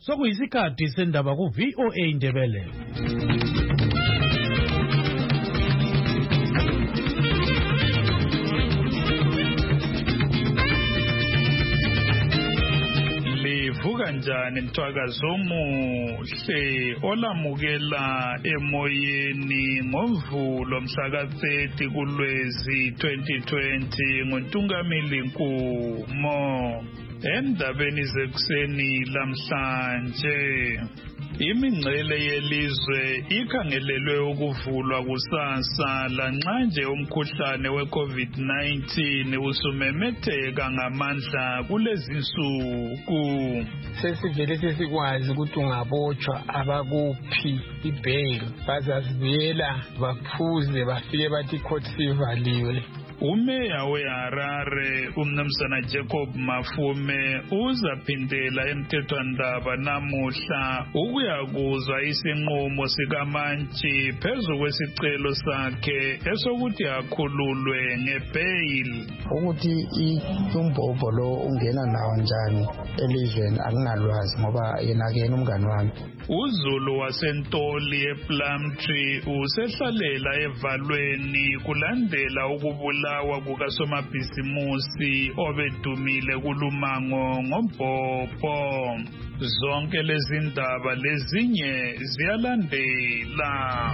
Sokuyisikhathi sendaba ku VOA Indebele. Livuka njani mthwakazi omuhle olamukela emoyeni ngoMvulo mhla ka-30 kuLwezi 2020 nguNtungamili Nkumo. Endabeni zekuseni lamhlanje, imingcele yelizwe ikhangelelwe ukuvulwa kusasa lanxa nje umkhuhlane we-COVID-19 usumemetheka ngamandla kulezi nsuku. Sesivele sesikwazi ukuthi ungabotshwa abakuphi ibail bazazibuyela baphuze bafike bathi court sivaliwe. Umeya weHarare umnumzana Jacob Mafume uzaphindela emthethwandaba namuhla ukuyakuzwa isinqumo sikaMantshi phezu kwesicelo sakhe esokuthi akhululwe ngebail. Ukuthi umbhobho lo ungena nawo njani elizweni akunalwazi ngoba yena umngani wami. uZulu wasentoli ePlumtree usehlalela evalweni kulandela ukubulawa kukasomabhizimusi obedumile kulumango ngombhobho. Zonke lezi ndaba lezinye ziyalandela.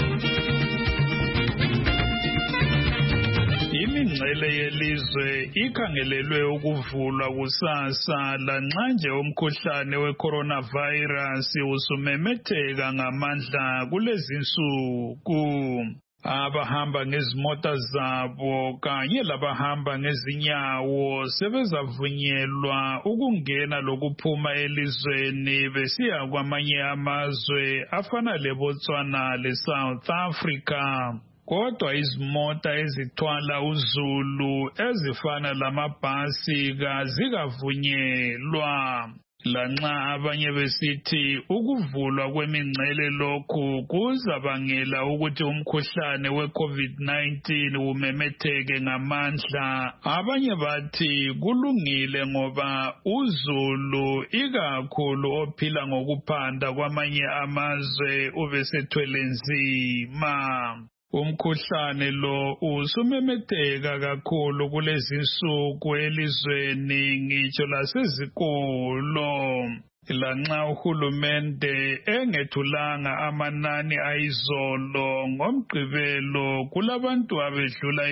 Imingcele yelizwe ikhangelelwe ukuvulwa kusasa lanxa nje umkhuhlane we-coronavirus usumemetheka ngamandla kulezi nsuku. Abahamba ngezimota zabo kanye labahamba ngezinyawo sebezavunyelwa ukungena lokuphuma elizweni besiya kwamanye amazwe afana leBotswana leSouth Africa. Kodwa izimota ezithwala uZulu ezifana lamabhasi kazikavunyelwa. Lanxa abanye besithi ukuvulwa kwemingcele lokhu kuzabangela ukuthi umkhuhlane we-COVID-19 umemetheke ngamandla, abanye bathi kulungile ngoba uZulu ikakhulu ophila ngokuphanda kwamanye amazwe ubesethwele nzima. Umkhuhlane lo usumemetheka kakhulu kulezi nsuku elizweni ngitsho lasezikolo. Lanxa uhulumende engethulanga amanani ayizolo ngoMgqibelo kulabantu abedlula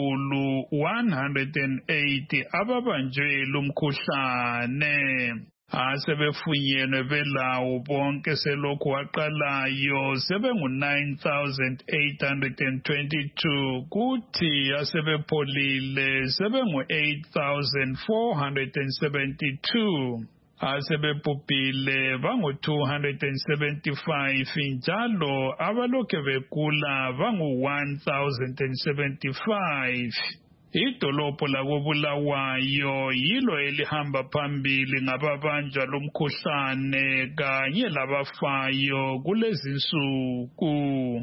108 ababanjwe lumkhuhlane. Asebefunyenwe belawo bonke selokhu waqalayo sebengu-9,822 kuthi asebepholile sebengu-8,472. Asebebhubhile bangu-275 njalo abalokhe begula bangu-1,075. Idolobho lakoBulawayo yilo elihamba phambili ngababanjwa lomkhuhlane kanye labafayo kulezi nsuku.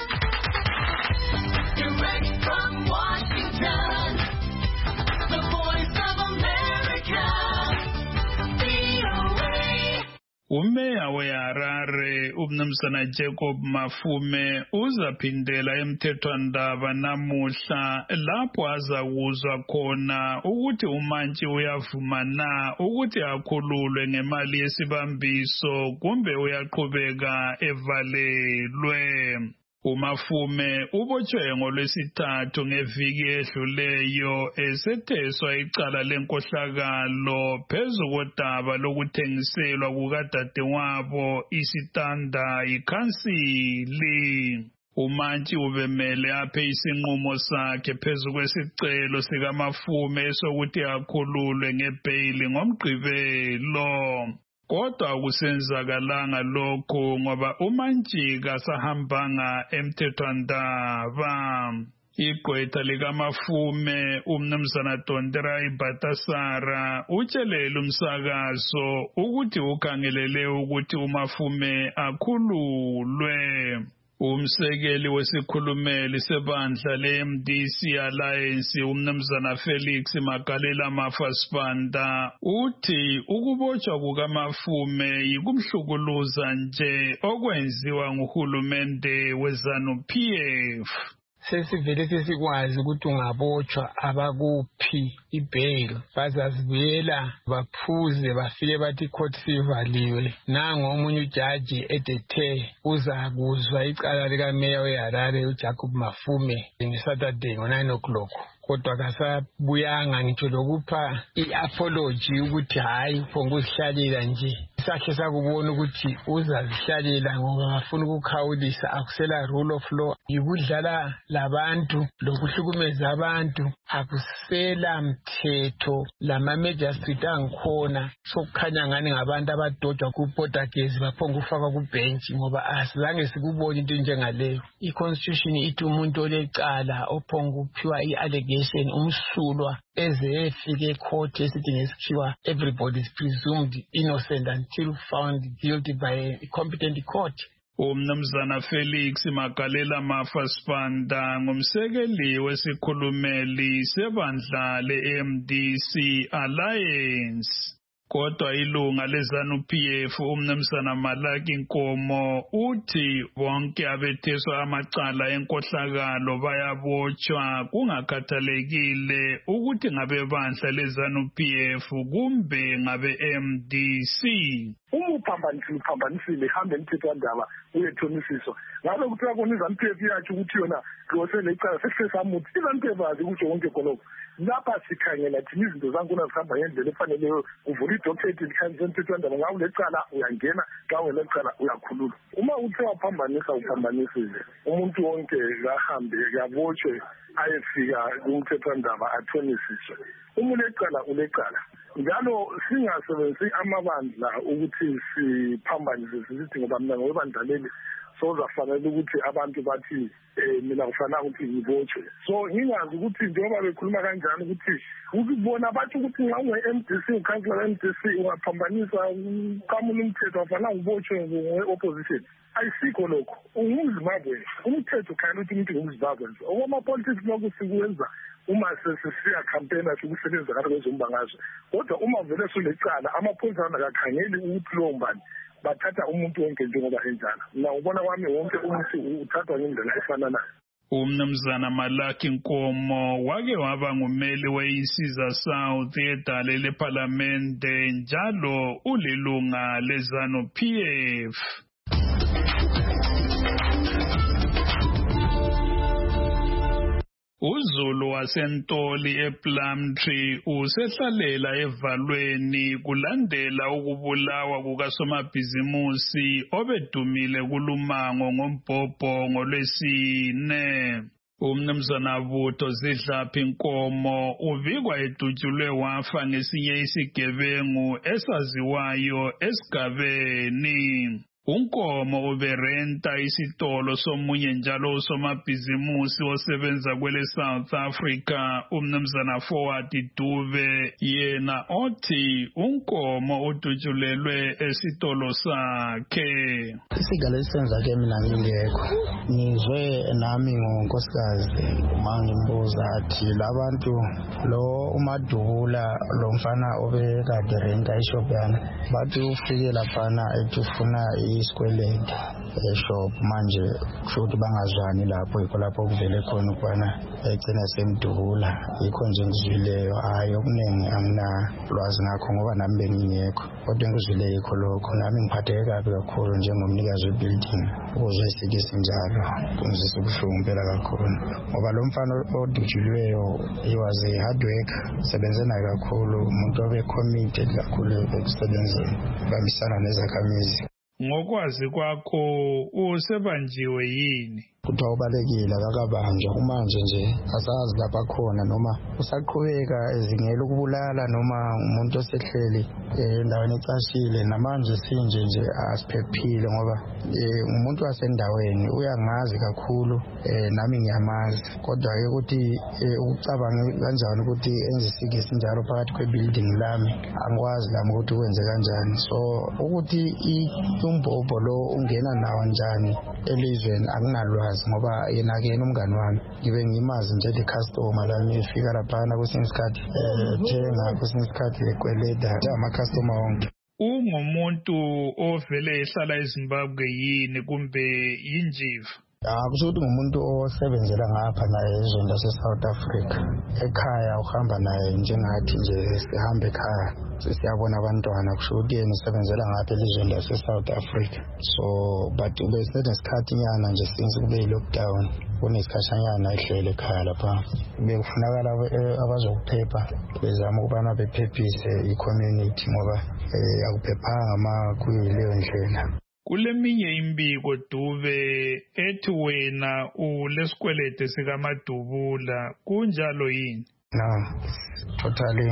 Umeya weHarare umnumzana Jacob Mafume uzaphindela emthethwandaba namuhla lapho azakuzwa khona ukuthi uMantshi uyavuma na ukuthi akhululwe ngemali yesibambiso kumbe uyaqhubeka evalelwe. uMafume ubotshwe ngoLwesithathu ngeviki edluleyo esetheswa icala lenkohlakalo phezu kodaba lokuthengiselwa kukadadewabo isitanda yikhansili. uMantshi ubemele aphe isinqumo sakhe phezu kwesicelo sikaMafume sokuthi akhululwe ngebail ngoMgqibelo. Kodwa akusenzakalanga lokho ngoba uMantshi kasahambanga emthethwandaba. Igqwetha likaMafume umnumzana Donderai Batasara utshelele umsakazo ukuthi ukhangelele ukuthi uMafume akhululwe. Umsekeli wesikhulumeli sebandla le-MDC Alliance umnumzana Felix Magalela Mafasibanda uthi ukubotshwa kukaMafume yikumhlukuluza nje okwenziwa nguhulumende weZANU-PF. Sesivele sesikwazi ukuthi ungabotshwa abakuphi ibail bazazibuyela baphuze bafike bathi icourt sivaliwe. Nango omunye ujaji edethe uzakuzwa icala likameya weHarare uJacob Mafume ngeSaturday ngo-9 o'clock. Kodwa kasabuyanga ngitsho lokupha i-apology ukuthi hayi phonguzihlaleka nje. Sakhe sakubona ukuthi uzazihlalela ngoba bafuna ukukhawulisa akusela rule of law, yikudlala labantu lokuhlukumeza abantu, akusela mthetho lama-magistrate angikhona sokukhanya ngani ngabantu abadodwa kupodagezi baphonga ufakwa kubhenji ngoba asizange sikubone into njengaleyo. I-constitution ithi umuntu olecala ophonga uphiwa i-allegation umsulwa eze efike ecourt esithi ngesikhiwa everybody is presumed innocent until found guilty by a competent court. Umnumzana Felix Magalela Mafasibanda ngumsekeli wesikhulumeli sebandla le-MDC Alliance. Kodwa ilunga leZANU-PF umnumzana Malaki Nkomo uthi bonke abetheswa amacala enkohlakalo bayabotshwa kungakhathalekile ukuthi ngabe bandla leZANU-PF kumbe ngabe MDC. Uphambanisile hambe emthethwandaba uyethonisiswa ngabe kuthiwa kona iZANU-PF yatsho ukuthi yona losele icala sekusesamuthi iZANU-PF azi kutsho konke khonokho. Lapha sikhangela thina izinto zankuna zihamba ngendlela efaneleyo, uvula idocument likhanyisa emthethwandaba ngabe ulecala uyangena, xa ulecala uyakhululwa. Uma uthe waphambanisa uphambanisile, umuntu wonke kahambe kabotshwe ayefika kumthethwandaba athonisiswe. Uma ulecala njalo singasebenzisi amabandla ukuthi siphambanise sithi ngoba mina ngowebandla leli sozafanele ukuthi abantu bathi mina kufanele ukuthi ngibotshwe. So ngingazi ukuthi njengoba bekhuluma kanjani ukuthi ukubona bathi ukuthi nxa unge-MDC ukhansela we-MDC ungaphambanisa uqamula umthetho wafanele ngibotshwe nge-opposition. Ayisikho lokho, ungumZimbabwe, umthetho ukhayela ukuthi umuntu ngumZimbabwe nje. Okwama-politics lokhu sikwenza uma sesiya campaign asho ukusebenza ngabe kwezombangazwe. Kodwa uma vele sulecala amaphoyisa akakhangeli ukuthi lowo mbani bathatha umuntu wonke njengoba enjalo. Mina ubona kwami wonke umuntu uthathwa ngendlela efananayo. Umnumzana Malaki Nkomo wake waba ngumeli weIsiza South edale leParlamente njalo ulilunga leZANU-PF. uZulu wasentoli ePlumtree usehlalela evalweni kulandela ukubulawa kukasomabhizimusi obedumile kulumango ngombhobho ngolwesine. Umnumzana Butho Zidlaphi Nkomo uvikwa edutshulwe wafa ngesinye isigebengu esaziwayo esigabeni. Unkomo uberenta isitolo somunye njalo usomabhizimusi osebenza kwele South Africa umnumzana Forward Dube yena othi Unkomo udutshulelwe esitolo sakhe. Isigalo esenza ke mina ngingekho ngizwe nami ngonkosikazi mangimbuza athi labantu lo uMadubula lo mfana obekade renta ishop yana bathi ufike laphana etufuna isikwelede eshop manje futhi bangazwani lapho yikho lapho kuvele khona ukwana egcina semdubula yikho nje ngizwileyo hayi okuningi anginalwazi ngakho ngoba nami bengingekho kodwa ngizwile yikho lokho nami ngiphatheke kabi kakhulu njengomnikazi webuilding ukuzwe isikisi njalo kungizisa ubuhlungu phela kakhulu ngoba lo mfana odutshuliweyo he was a hard worker sebenze naye kakhulu umuntu obe committed kakhulu ekusebenzeni bambisana nezakhamizi. Ngokwazi kwakho usebanjiwe yini? kuthiwa ubalekile akabanjwa kumanje nje asazi lapha khona noma usaqhubeka ezingela ukubulala noma umuntu osehleli endaweni ecashile namanje sinje nje asiphephile ngoba umuntu wasendaweni uyangazi kakhulu nami ngiyamazi kodwa ke ukuthi ukucabanga kanjani ukuthi enze isikisi njalo phakathi kwebuilding lami angikwazi lami ukuthi kwenze kanjani so ukuthi umbhobho lo ungena nawo njani elizweni akunalwazi ngoba yena umngani wami ngibe ngimazi nje le customer la ngifika lapha kwesinye isikhathi thenga kwesinye isikhathi ekweleda ama-customer wonke. Ungumuntu ovele ehlala eZimbabwe yini kumbe yinjiva? Kusho ukuthi ngumuntu osebenzela ngapha naye ezweni lase-South Africa. Ekhaya uhamba naye njengathi nje sihambe ekhaya siyabona abantwana kusho ukuthi yena usebenzela ngapha elizweni lase-South Africa. So but besenesikhathi nyana nje since kube yi-lockdown kunesikhashanyana ehlele ekhaya lapha. Bekufunakala abazokuphepha bezama ukubana bephephise i-community ngoba akuphephanga ma kuyileyo ndlela. Kuleminye imbiko Dube ethi wena ulesikwelede sikaMadubula kunjalo yini? No, totally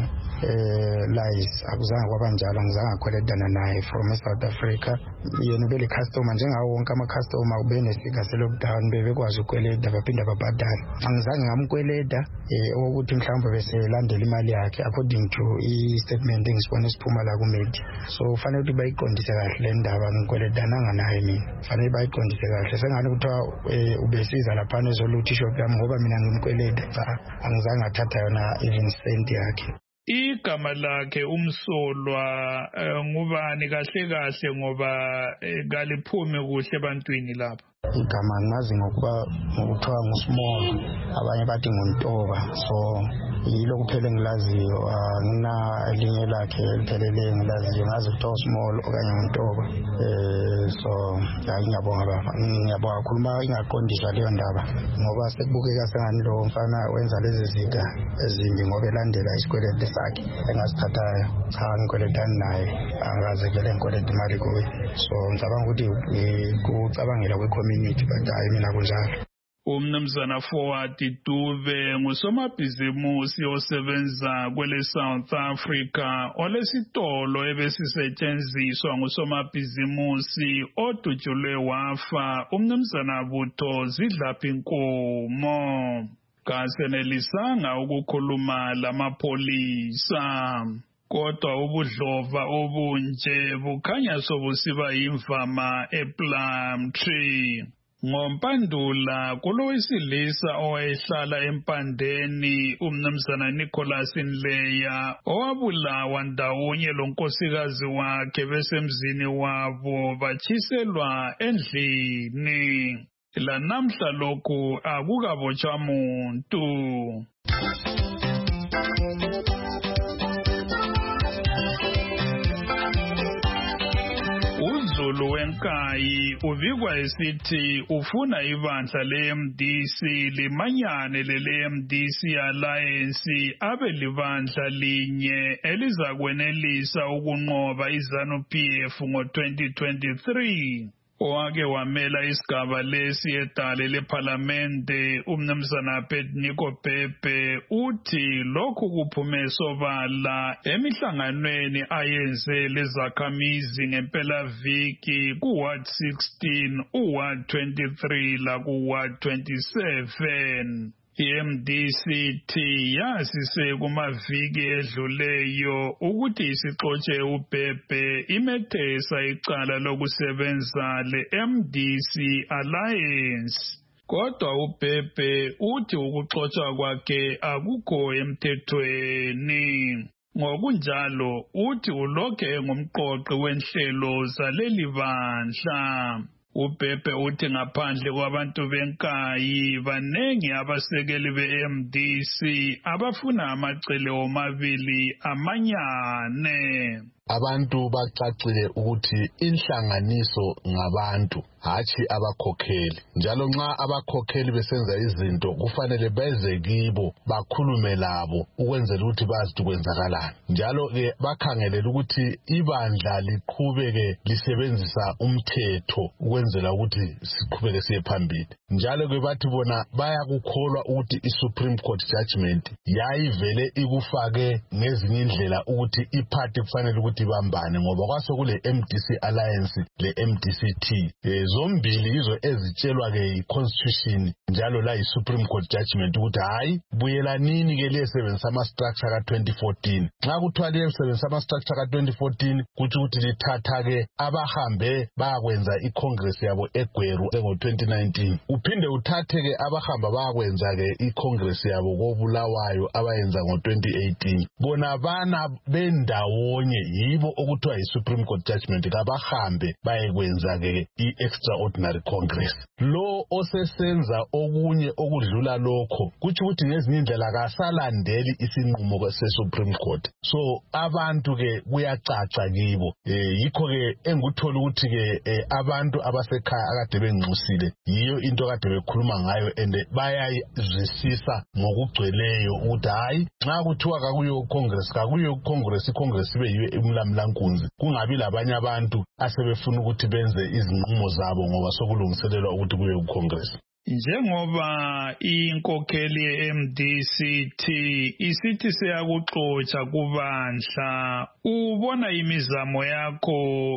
lies. Akuzange kwabanjalo, ngizange ngakweledana naye from South Africa. Yena ubele customer njengawo wonke ama-customer ubenesika se-lockdown bebekwazi ukweleda baphinda babhadala. Angizange ngamkweleda ukuthi mhlawumbe beselandela imali yakhe according to i-statement engisibone siphuma la kumedi. So ufanele ukuthi bayiqondise kahle le ndaba ngikweledana naye mina. Fanele bayiqondise kahle. Sengani kuthiwa ubesiza laphana ezolutha ishop yami ngoba mina ngimkweleda. Angizange ngathatha yona even cent yakhe. Igama lakhe umsolwa ngubani kahle ngoba kaliphumi kuhle ebantwini lapha? Igama ngazi ngokuthiwa nguSmall, abanye bathi nguNtoba. So yilo kuphela engilaziyo, ngina elinye lakhe eliphelele engilaziyo, ngazi kuthiwa Small okanye nguNtoba. So ngiyabonga baba, ngiyabonga kakhulu ingaqondiswa leyo ndaba ngoba sekubukeka sengani lo mfana wenza lezi zinto ezimbi ngoba elandela isikwelede sakhe engasithathayo. Cha, ngikweledani naye, angaze vele ngikwelede imali kuye. So ngicabanga ukuthi kucabangela kwe-community but hayi mina kunjalo. Umnumzana Forward Dube ngusomabhizimusi osebenza kwele South Africa olesitolo ebesisetshenziswa ngusomabhizimusi odutshulwe wafa umnumzana Butho Zidlaphi Nkomo. Kasenelisanga ukukhuluma lamapholisa. Kodwa ubudlova obunje bukhanya sobusiba imvama ePlumtree. Ngompandula kulowesilisa owayehlala empandeni umnumzana Nicholas Nleya owabulawa ndawonye lonkosikazi wakhe besemzini wabo batshiselwa endlini. Lanamhla lokhu akukabotshwa muntu. uZulu wenkayi ubikwa esithi ufuna ibandla le-MDC limanyane lele-MDC Alliance abe libandla linye elizakwenelisa ukunqoba iZANU-PF ngo-2023. Owake wamela isigaba lesi edale lephalamende umnumzana Pednico Pepe uthi lokhu kuphume sobala emihlanganweni ayenze lezakhamizi ngempelaviki kuWard 16, uWard 23 lakuWard 27. iMDCT yazise kumaviki edluleyo ukuthi isixotshe uBhebhe imethesa icala lokusebenza leMDC Alliance. Kodwa uBhebhe uthi ukuxotshwa kwakhe akukho emthethweni. Ngokunjalo uthi ulokhu engumqoqi wenhlelo zaleli bandla. uBhebhe uthi ngaphandle kwabantu benkayi banengi abasekeli beMDC abafuna amacele omabili amanyane. Abantu bacacile ukuthi inhlanganiso ngabantu hathi abakhokheli, njalo nxa abakhokheli besenza izinto kufanele beze kibo bakhulume labo ukwenzela ukuthi bazi ukwenzakalani, njalo ke bakhangelela ukuthi ibandla liqhubeke lisebenzisa umthetho ukwenzela ukuthi siqhubeke siye phambili. njalo ke bathi bona bayakukholwa ukuthi i-Supreme Court judgment yayivele ikufake ngezinye indlela ukuthi iphathi kufanele ukuthi ibambane ngoba kwasokule MDC Alliance le MDC-T zombili izo ezitshelwa ke i-Constitution njalo la i-Supreme Court judgment ukuthi hayi buyelanini ke lesebenzisa ama-structure ka-2014 nxa kuthiwa lesebenzisa ama-structure ka-2014 kuthi ukuthi lithatha ke abahambe bayakwenza i-Congress yabo eGweru ngo-2019 uphinde uthathe ke abahamba bayakwenza ke i-Congress yabo koBulawayo abayenza ngo-2018 bona bana bendawonye yibo okuthiwa yi-Supreme Court judgment kabahambe bayekwenza ke i-Extraordinary Congress lo osesenza okunye okudlula lokho kuthi ukuthi ngezinye indlela kasalandeli isinqumo se-Supreme Court so abantu ke kuyacaca kibo yikho ke enguthola ukuthi ke abantu abasekhaya akade benxusile yiyo into kade bekhuluma ngayo and bayayizwisisa ngokugcweleyo ukuthi hayi nxa kuthiwa kakuyo Congress i-Congress ibe yiyo imlamlankunzi kungabi labanye abantu asebefuna ukuthi benze izinqumo zabo ngoba sokulungiselelwa ukuthi kuye ku-Congress. Njengoba inkokheli ye-MDC-T isithi siyakuxotsha kubandla, ubona imizamo yakho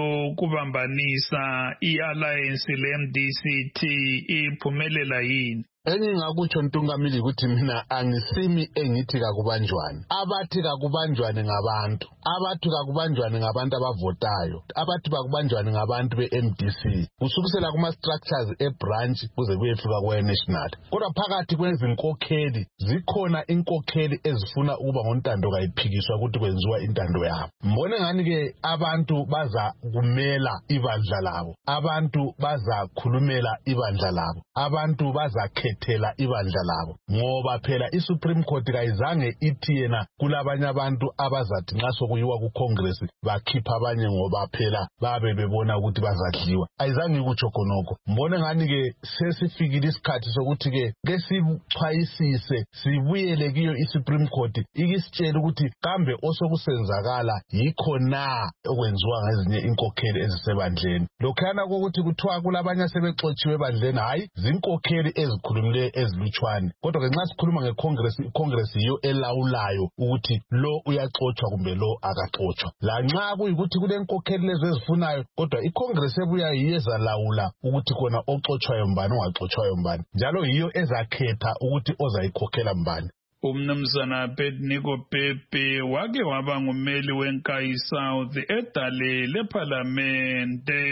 yokubambanisa i-alliance le-MDC-T iphumelela yini? Engingakutsho Ntungamili ukuthi mina angisimi engithi kakubanjwane. Abathi kakubanjwane ngabantu. Abathi kakubanjwane ngabantu abavotayo. Abathi kakubanjwane ngabantu be-MDC. Kusukisela kuma-structures e-branch kuze kuyefika kwe-national. Kodwa phakathi kwezinkokheli zikhona inkokheli ezifuna ukuba ngontando kayiphikiswa ukuthi kwenziwa intando yabo. Mbone ngani ke abantu baza kumela ibandla labo. Abantu baza khulumela ibandla labo. Abantu baza thela ibandla labo ngoba phela i-Supreme Court kayizange ithi yena kulabanye abantu abazathi nxa sokuyiwa ku-Congress bakhipha abanye ngoba phela babe bebona ukuthi bazadliwa ayizange ikutsho khonokho mbone ngani ke sesifikile isikhathi sokuthi ke sichwayisise sibuyele kiyo i-Supreme Court ikisitshela ukuthi kambe osokusenzakala yikho na okwenziwa ngezinye inkokheli ezisebandleni lokhana kokuthi kuthiwa kulabanye sebexotshiwe ebandleni hayi zinkokheli ezikhuluma ezilutshwane kodwa ke nxa sikhuluma ngeCongress iCongress yiyo elawulayo ukuthi lo uyaxotsha kumbe lo akaxotsha la nxa kuyikuthi kulenkokheli lezo ezifunayo kodwa iCongress ebuya yiyeza lawula ukuthi khona oxotshwayo mbani ongaxotshwayo mbani njalo yiyo ezakhetha ukuthi ozayikhokhela mbani. Umnumzana Abednego Pepe wake waba ngumeli weNkayi South edale leParlamente.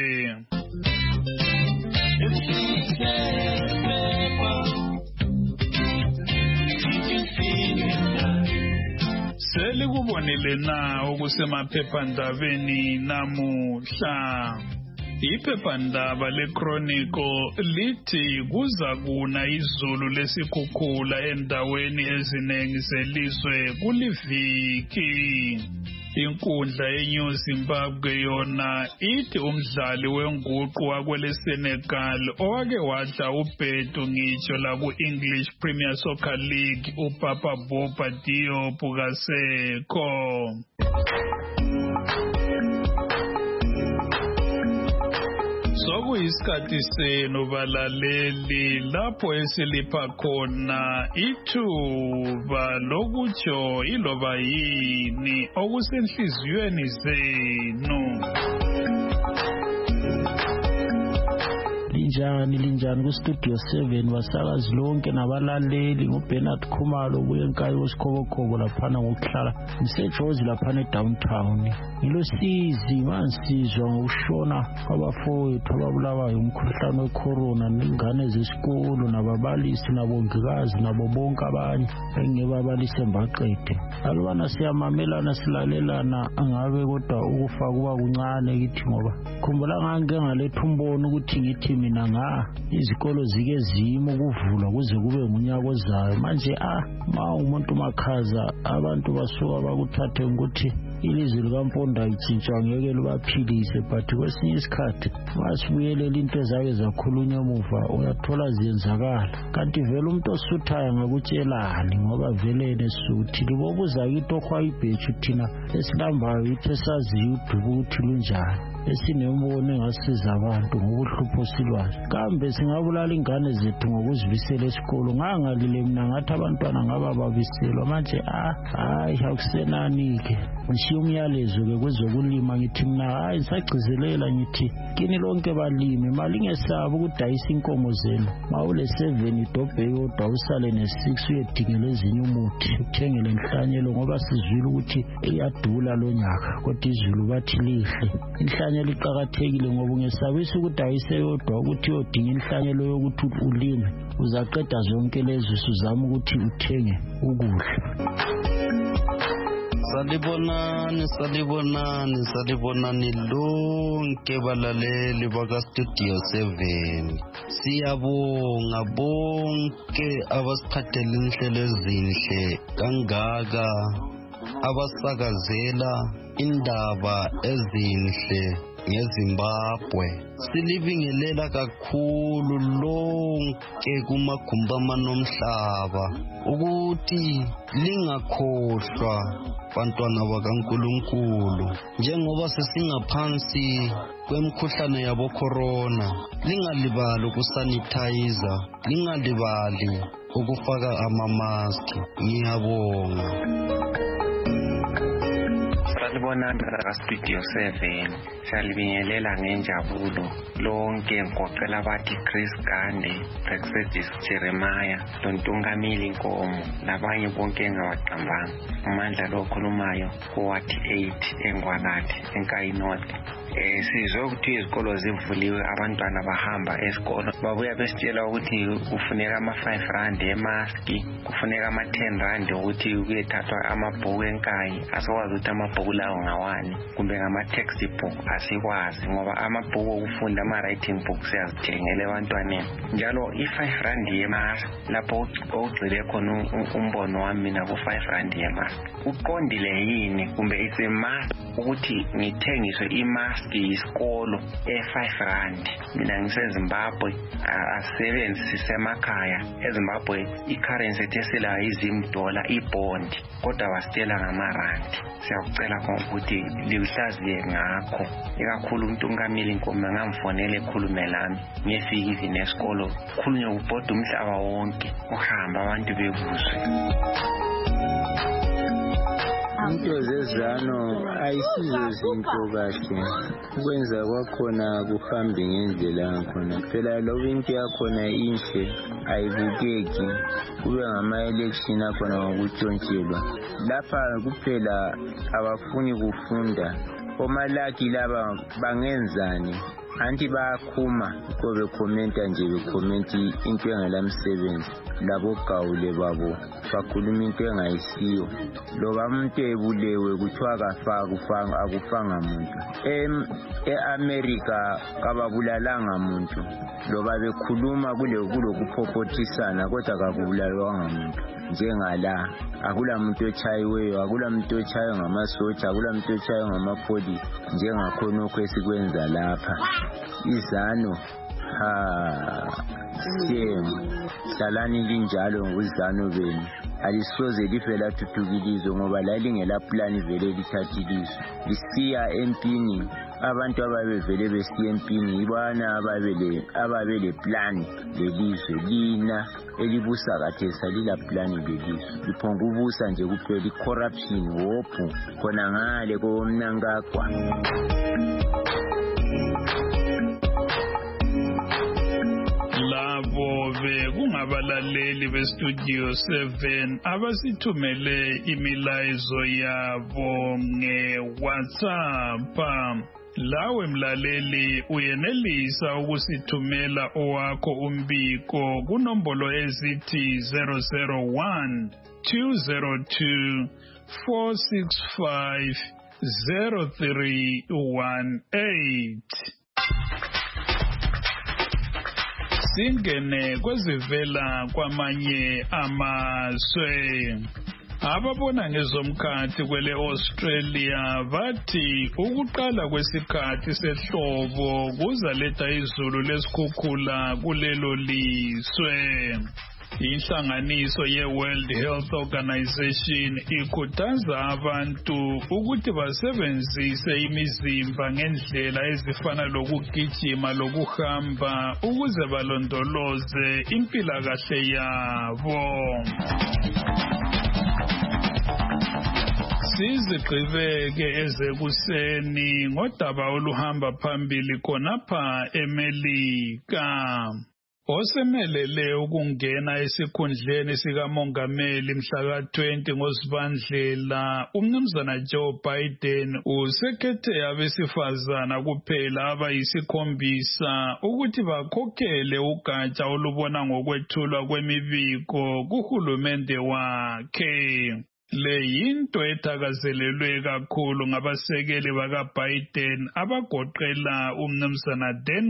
Selikubonile na okusemaphephandabeni namuhla. Iphephandaba leChronicle lithi kuza kuna izulu lesikhukhula endaweni eziningi zelizwe kuliviki. Inkundla yeNew Zimbabwe yona ithi umdlali wenguqu wakwele Senegal owake wadla ubhedu ngitsho la ku-English Premier Soccer League uPapa Bouba Diop kasekho. Sokuyisikhathi senu balaleli lapho esilipha khona ithuba lokutsho iloba yini okusenhliziyweni zenu. Linjani ku-Studio 7 basakazi lonke nabalaleli nguBernard Khumalo buye eNkayi wesikhobokhoko laphana ngokuhlala ngiseJozi laphana eDowntown. Ngilosizi mansizwa ngokushona kwabafowethu ababulawayo umkhuhlane wecorona nengane zesikolo nababalisi nabongikazi nabo bonke abanye engebabalisi embaqede. Alubana siyamamelana silalelana angabe kodwa ukufa kuba kuncane kithi ngoba khumbula ngake ngaletha umbono ukuthi ngithi mina izikolo zike zimo kuvulwa kuze kube ngunyaka ozayo manje ma umuntu makhaza abantu basuka bakuthathe ukuthi ilizwi likaMponda itshintshwa ngeke libaphilise but kwesinye isikhathi masibuyelele into ezake zakhulunywa emuva uyathola ziyenzakala kanti vele umuntu osuthayo ngakutshelani ngoba vele nesuthi libobuza kithi okhwa ibheju thina esilambayo ithi esaziyo udubo ukuthi lunjani esinembono engasiza abantu ngokuhlupho silwazi. Kambe singabulala ingane zethu ngokuzibisela esikolo. Ngangalile mina ngathi abantwana ngaba babiselwa manje hayi akusenani-ke. Ngishiya umyalezo-ke kwezokulima ngithi mina hayi ngisagcizelela ngithi kini lonke balimi malingesabi ukudayisa inkomo zenu. Mawule 7 idobhe yodwa usale ne6 uyedingela ezinye umuthi uthengele inhlanyelo ngoba sizwile ukuthi iyadula lo nyaka kodwa izulu bathi lihle. Inhlanyelo iqakathekile ngoba ungesabisa ukudayisa yodwa ukuthi uyodinga inhlanyelo yokuthi ulime uzaqeda zonke lezi usuzama ukuthi uthenge ukudla. Salibonani lonke balaleli baka-Studio 7. Siyabonga bonke abasiphathele inhlelo ezinhle kangaka, abasakazela indaba ezinhle ngeZimbabwe. Silibingelela kakhulu lonke kumagumbi amanomhlaba ukuthi lingakhohlwa bantwana bakaNkulunkulu, njengoba sesingaphansi kwemikhuhlane yabo corona. Lingalibali ukusanitizer, lingalibali ukufaka amamaski. Ngiyabonga. Salibonani ka-Studio 7. Siyalibingelela ngenjabulo lonke ngigoqela abathi Chris Gande, Praxedis Jeremiah, Lontungamili Nkomo labanye bonke engawaqambanga. Umandla lo okhulumayo kuwathi 8 eNgwakathe eNkayi North. Sizwe ukuthi izikolo zivuliwe, abantwana bahamba esikolo. Babuya besitshela ukuthi kufuneka ama-5 emaski, kufuneka ama-10 ukuthi kuyethathwa amabhuku enkayi. Asikwazi ukuthi amabhuku lawo ngawani kumbe ngama-textbook, asikwazi ngoba amabhuku okufunda ama-writing books siyazithengela ebantwaneni. Njalo i-R5 yemaski lapho ogcile khona umbono wami mina ku-R5 yemaski. Uqondile yini kumbe isemasi ukuthi ngithengiswe imaski isikolo e-R5? Mina ngiseZimbabwe, asebenzise emakhaya. eZimbabwe i-currency eteselayo $10 ibond, kodwa basitshela ngama-rand. Siyakucela ukuthi lihlaziye ngakho, ikakhulu uNtungamili Nkomo ngamfonele ekhulume lami ngiyefika even esikolo khulunywe ubhoda umhlaba wonke uhamba abantu bekuzwe. Into zezano ayisizo zinto kahle, ukwenza kwakhona kuhambe ngendlela yakhona. Phela loba into yakhona inhle ayibukeki, kube ngama-election akhona ngokuntshontshelwa. Lapha kuphela abafuni kufunda. Omalaki laba bangenzani? Anti bayakhuma ko bekhomenta nje bekhomenti into engelamsebenzi. Labo gawule babo bakhuluma into engayisiyo. Loba umuntu ebulewe kuthiwa akufanga muntu. E-America kababulalanga muntu. Loba bekhuluma kulokupopothisana kodwa kakubulalwanga muntu. Njengala akula muntu ochayiweyo, akula muntu ochayiwe ngamasotsha, akula muntu ochayiwe ngamapolisi njengakhonokho esikwenza lapha. Izano hlalani linjalo ngozano benu, alisoze life lathuthukilizwe ngoba lalingela plan vele lithathilizwe. Lisiya empini, abantu ababevele besiya empini ibana ababele plan lelizwe. Lina elibusa kathesa lila plan lelizwe, liphonga ubusa nje kuphela i-corruption wophu khona ngale komnankagwa. Labo bekungabalaleli beStudio 7 abasithumele imilayezo yabo ngeWhatsApp. Lawe mlaleli uyenelisa ukusithumela owakho umbiko kunombolo ezithi 001 202 465 0318. Singene kwezivela kwamanye amazwe. Ababona ngezomkhathi kwele Australia bathi ukuqala kwesikhathi sehlobo kuzaletha izulu lesikhukhula kulelo lizwe. Inhlanganiso ye-World Health Organization ikhuthaza abantu ukuthi basebenzise imizimba ngendlela ezifana lokugijima lokuhamba ukuze balondoloze impilakahle yabo. Sizigqibeke ezekuseni ngodaba oluhamba phambili khonapha eMelika. Osemelele ukungena esikhundleni sikamongameli mhla ka-20 ngoZibandlela, umnumzana Joe Biden usekhethe abesifazana kuphela abayisikhombisa ukuthi bakhokhele ugatsha olubona ngokwethulwa kwemibiko kuhulumende wakhe. Le yinto ethakazelelwe kakhulu ngabasekeli baka-Biden abagoqela umnumzana Dan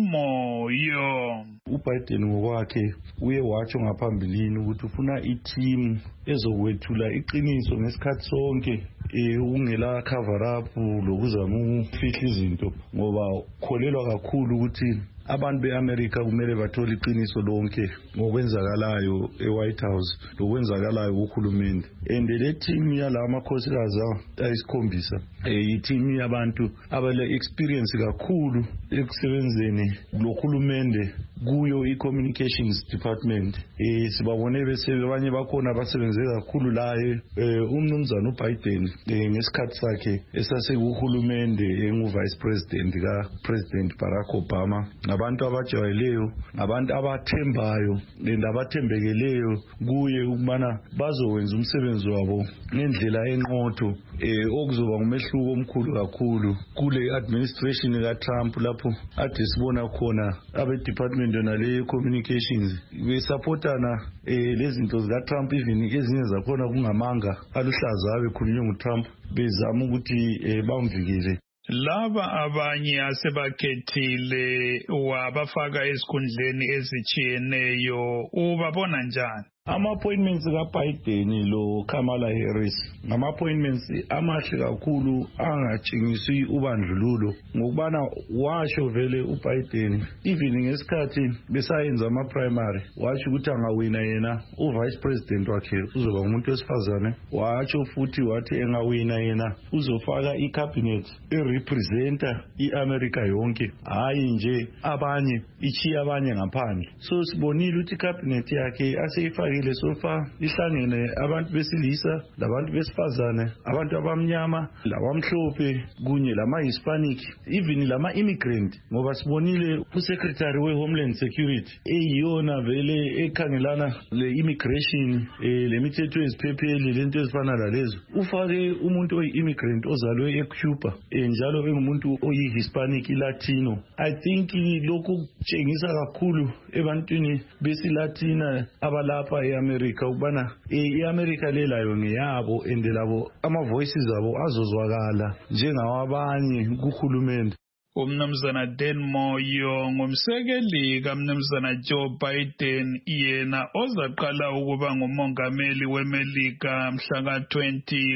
Moyo. UBiden ngokwakhe uye watsho ngaphambilini ukuthi ufuna i-team ezokwethula iqiniso ngesikhathi sonke ungela cover up lokuzama ukufihla izinto, ngoba kholelwa kakhulu ukuthi abantu beAmerica kumele bathole iqiniso lonke ngokwenzakalayo eWhite House lokwenzakalayo kuhulumende. And le team yala makhosikazi ayisikhombisa i-team yabantu abale experience kakhulu ekusebenzeni lohulumende kuyo i-communications department. Sibabone bese abanye bakhona abasebenze kakhulu laye umnumzana uBiden ngesikhathi sakhe esasekuhulumende engu-vice president ka-President Barack Obama. Abantu abajwayeleyo, abantu abathembayo abathembekeleyo kuye ukubana bazowenza umsebenzi wabo ngendlela enqotho, okuzoba ngumehluko omkhulu kakhulu kule administration kaTrump lapho ade sibona khona abe-department yona le communications besupportana lezinto zikaTrump, even ezinye zakhona kungamanga aluhlaza abekhulunywe nguTrump bezama ukuthi bamvikele. Laba abanye asebakhethile wabafaka esikhundleni ezitshiyeneyo ubabona njani? Ama-appointments kaBiden lo Kamala Harris ngama-appointments amahle kakhulu angatshengisi ubandlululo, ngokubana washo vele uBiden even ngesikhathi besayenza ama-primary washo ukuthi angawina yena u-vice president wakhe uzoba ngumuntu wesifazane. Washo futhi wathi engawina yena uzofaka i-cabinet erepresenta i-America yonke, hayi nje abanye ichiya abanye ngaphandle. So sibonile ukuthi i-cabinet yakhe aseyifakile sofa ihlangene abantu besilisa labantu besifazane, abantu abamnyama labamhlophe kunye lama-Hispanic, even lama-immigrant, ngoba sibonile u-Secretary we-Homeland Security eyiyona vele ekhangelana le-immigration lemithetho eziphepheli lento ezifana lalezo, ufake umuntu oyi-immigrant ozalwe eCuba njalo engumuntu oyi-Hispanic Latino. I think lokhu kutshengisa kakhulu ebantwini besilatina abalapha eAmerica ukubana iAmerica lelayo ngeyabo and labo ama-voices abo azozwakala njengawabanye kuhulumende. Umnumzana Dan Moyo ngumsekeli kamnumzana Joe Biden, yena ozaqala ukuba ngumongameli weMelika mhla ka-20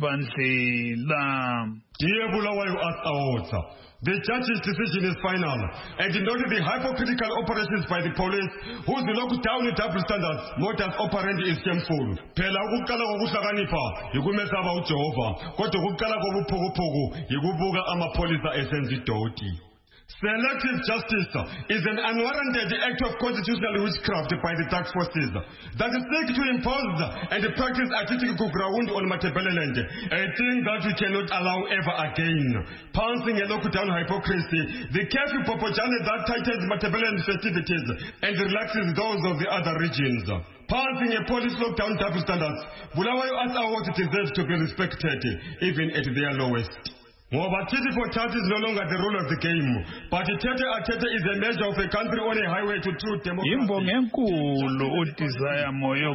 ngoZibandlela. Dear Bulawayo Awards, the judge's decision is final, and not the hypocritical operations by the police, whose lockdown double standards, modus operandi is shameful. Phela ukuqala kokuhlakanipha yikumesaba uJehova, kodwa ukuqala kobuphukuphuku yikubuka amapholisa esenza idoti. Selective justice is an unwarranted act of constitutional witchcraft by the tax forces that seek to impose and practice artistic ground on Matabeleland, a thing that we cannot allow ever again. Pouncing a lockdown hypocrisy, the careful propaganda that tightens Matabeleland festivities and relaxes those of the other regions. Passing a police lockdown double standards, Bulawayo Arts Awards deserves to be respected, even at their lowest. Ngoba titty for tat is no longer the rule of the game, but tete is a measure of a country on a highway to true democracy. Imbongo enkulu uDesire Moyo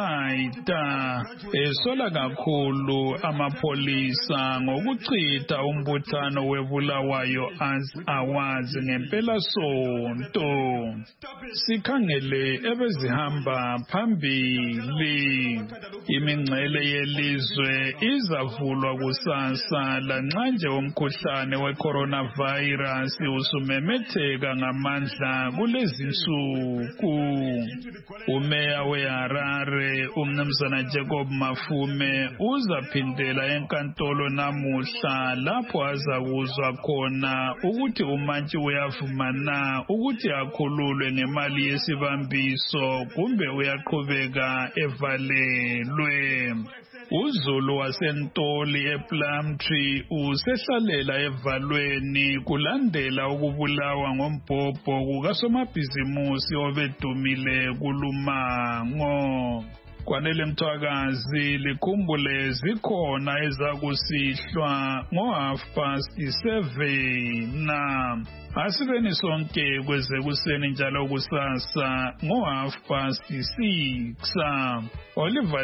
kusayita esola kakhulu amapolisa ngokuchitha umbuthano weBulawayo Arts Awards ngempela sonto. Sikhangele ebezihamba phambili, imingcele yelizwe izavulwa kusasa lanxa manje umkhuhlane we-coronavirus usumemetheka ngamandla kulezi nsuku. Umeya weHarare uMnumzana Jacob Mafume uzaphindela enkantolo namuhla lapho azakuzwa khona ukuthi umantshi uyavuma na ukuthi akhululwe ngemali yesibambiso kumbe uyaqhubeka evalelwe. uZulu waseNtoli ePlumtree usehlalela evalweni kulandela ukubulawa ngombhobho kukasomabhizimusi obedumile kulumango. Kwanele Mthwakazi likhumbule zikhona ezakusihlwa ngo7:30 asibeni sonke kwezekuseni njalo kusasa ngo6:30 Oliver